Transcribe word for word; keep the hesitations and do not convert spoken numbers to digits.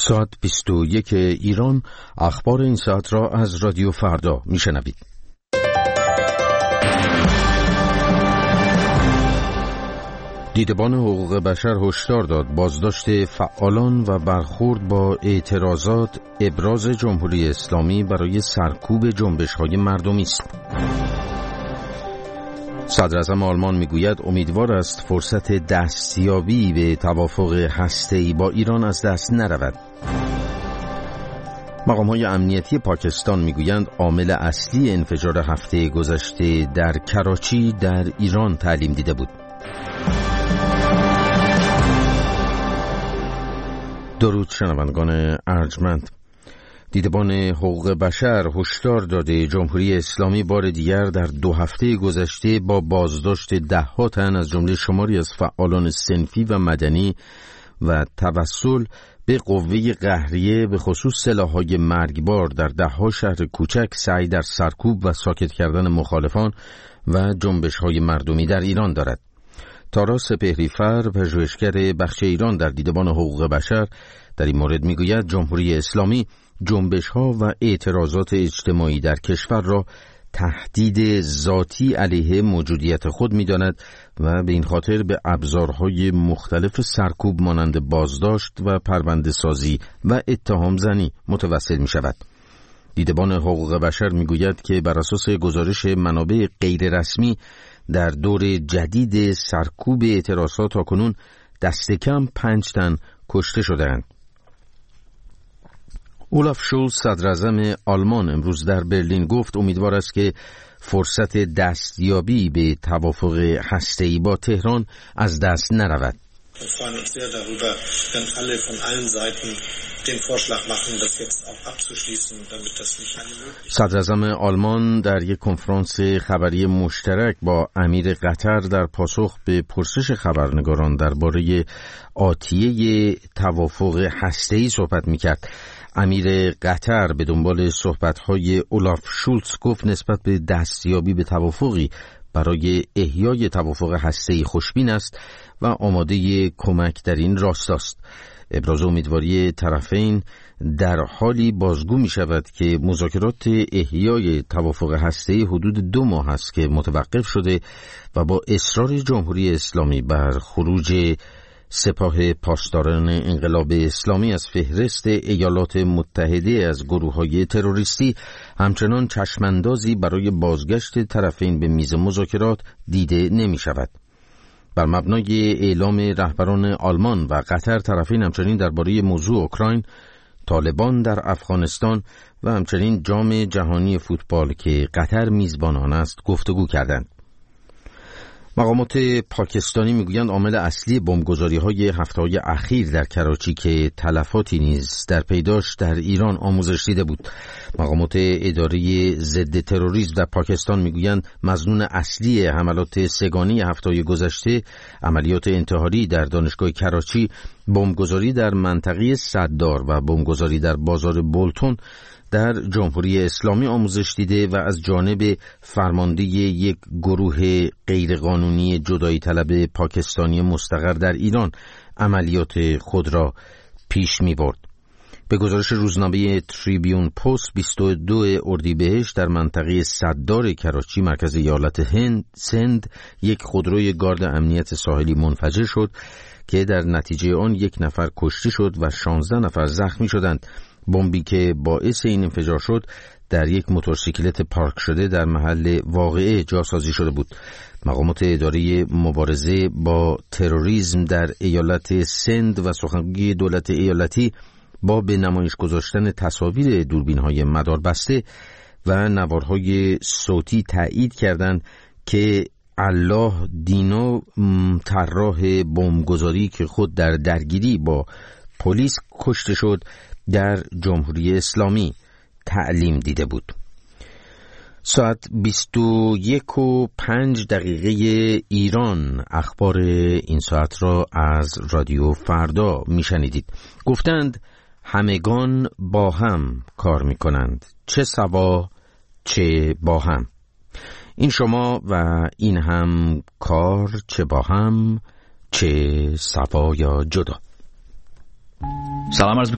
ساعت بیست و یک ایران، اخبار این ساعت را از رادیو فردا میشنوید. دیدبان حقوق بشر هشدار داد بازداشت فعالان و برخورد با اعتراضات ابراز جمهوری اسلامی برای سرکوب جنبش‌های مردمی است. صدر اعظم آلمان میگوید امیدوار است فرصت دستیابی به توافق هسته‌ای با ایران از دست نرود. مقام‌های امنیتی پاکستان میگویند عامل اصلی انفجار هفته گذشته در کراچی در ایران تعلیم دیده بود. درود شنوندگان ارجمند. دیدبان حقوق بشر هشدار داده جمهوری اسلامی بار دیگر در دو هفته گذشته با بازداشت ده‌ها تن از جمله شماری از فعالان صنفی و مدنی و توسل به قوه قهریه به خصوص سلاح‌های مرگبار در ده‌ها شهر کوچک سعی در سرکوب و ساکت کردن مخالفان و جنبش‌های مردمی در ایران دارد. تارا سپهری‌فر، پژوهشگر بخش ایران در دیدبان حقوق بشر، در این مورد میگوید جمهوری اسلامی جنبش‌ها و اعتراضات اجتماعی در کشور را تهدید ذاتی علیه موجودیت خود می‌داند و به این خاطر به ابزارهای مختلف سرکوب مانند بازداشت و پرونده‌سازی و اتهام زنی متوسل می‌شود. دیدبان حقوق بشر می‌گوید که بر اساس گزارش منابع غیررسمی در دور جدید سرکوب اعتراضات تاکنون دست کم پنج تن کشته شده‌اند. اولاف شولز صدر اعظم آلمان امروز در برلین گفت امیدوار است که فرصت دستیابی به توافق هسته‌ای با تهران از دست نرود. صدر اعظم آلمان در یک کنفرانس خبری مشترک با امیر قطر در پاسخ به پرسش خبرنگاران درباره آتیه توافق هسته‌ای صحبت می‌کرد. امیر قطر به دنبال صحبت‌های اولاف شولز گفت نسبت به دستیابی به توافقی برای احیای توافق هسته‌ای خوشبین است و آماده کمک در این راستاست. ابراز امیدواری طرفین در حالی بازگو می شود که مذاکرات احیای توافق هسته‌ای حدود دو ماه است که متوقف شده و با اصرار جمهوری اسلامی بر خروج سپاه پاسداران انقلاب اسلامی از فهرست ایالات متحده از گروه‌های تروریستی همچنان چشماندازی برای بازگشت طرفین به میز مذاکرات دیده نمی شود. بر مبنای اعلام رهبران آلمان و قطر طرفین همچنین درباره موضوع اوکراین، طالبان در افغانستان و همچنین جام جهانی فوتبال که قطر میزبان آن است گفتگو کردند. مقامات پاکستانی میگویند عامل اصلی بمبگذاری‌های هفته‌های اخیر در کراچی که تلفاتی نیز در پیداش در ایران آموزش دیده بود. مقامات اداره ضد تروریسم در پاکستان میگویند مظنون اصلی حملات سه‌گانه هفته‌های گذشته عملیات انتحاری در دانشگاه کراچی، بمبگذاری در منطقه صددار و بمبگذاری در بازار بولتون در جمهوری اسلامی آموزش دیده و از جانب فرمانده یک گروه غیرقانونی جدایی طلب پاکستانی مستقر در ایران عملیات خود را پیش می برد. به گزارش روزنامه تریبیون پست بیست و دو اردیبهشت در منطقه صددار کراچی مرکز ایالت هند سند یک خودروی گارد امنیت ساحلی منفجر شد که در نتیجه آن یک نفر کشته شد و شانزده نفر زخمی شدند. بمبی که باعث این انفجار شد در یک موتورسیکلت پارک شده در محل واقعه جاسازی شده بود. مقامات اداره مبارزه با تروریسم در ایالت سند و سخنگوی دولت ایالتی با به نمایش گذاشتن تصاویر دوربین‌های مداربسته و نوارهای صوتی تایید کردند که الله دینو، طراح بمبگذاری که خود در درگیری با پلیس کشته شد، در جمهوری اسلامی تعلیم دیده بود. ساعت بیست و یک و پنج دقیقه ایران، اخبار این ساعت را از رادیو فردا میشنیدید. گفتند همگان با هم کار میکنند، چه سوا چه با هم. این شما و این هم کار، چه با هم چه سوا یا جدا. سلام عرض